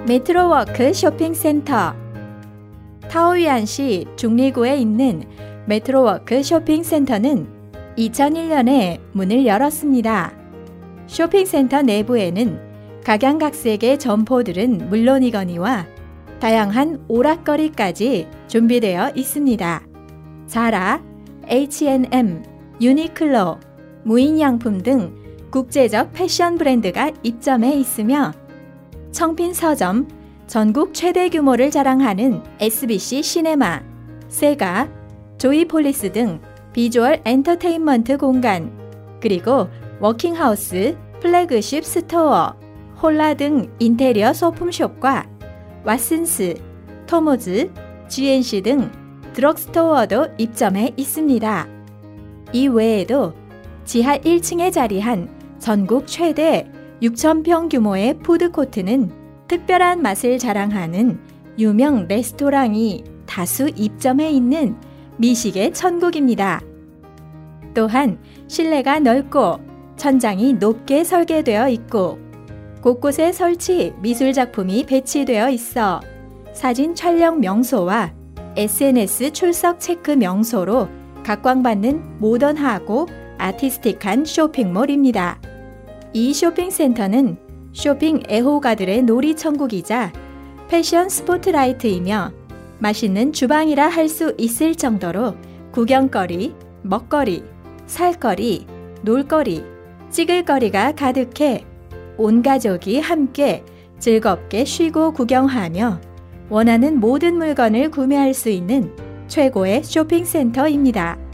메트로워크 쇼핑센터. 타오유안시 중리구에 있는 메트로워크 쇼핑센터는 2001년에 문을 열었습니다. 쇼핑센터 내부에는 각양각색의 점포들은 물론이거니와 다양한 오락거리까지 준비되어 있습니다. 자라, H&M, 유니클로, 무인양품 등 국제적 패션 브랜드가 입점해 있으며 청핀 서점, 전국 최대 규모를 자랑하는 SBC 시네마, 세가, 조이폴리스 등 비주얼 엔터테인먼트 공간, 그리고 워킹하우스, 플래그십 스토어, 홀라 등 인테리어 소품숍과 왓슨스, 토모즈, GNC 등 드럭스토어도 입점해 있습니다. 이 외에도 지하 1층에 자리한 전국 최대 6,000평 규모의 푸드코트는 특별한 맛을 자랑하는 유명 레스토랑이 다수 입점해 있는 미식의 천국입니다. 또한 실내가 넓고 천장이 높게 설계되어 있고 곳곳에 설치 미술작품이 배치되어 있어 사진 촬영 명소와 SNS 출석 체크 명소로 각광받는 모던하고 아티스틱한 쇼핑몰입니다. 이 쇼핑센터는 쇼핑 애호가들의 놀이천국이자 패션 스포트라이트이며 맛있는 주방이라 할 수 있을 정도로 구경거리, 먹거리, 살거리, 놀거리, 찍을거리가 가득해 온 가족이 함께 즐겁게 쉬고 구경하며 원하는 모든 물건을 구매할 수 있는 최고의 쇼핑센터입니다.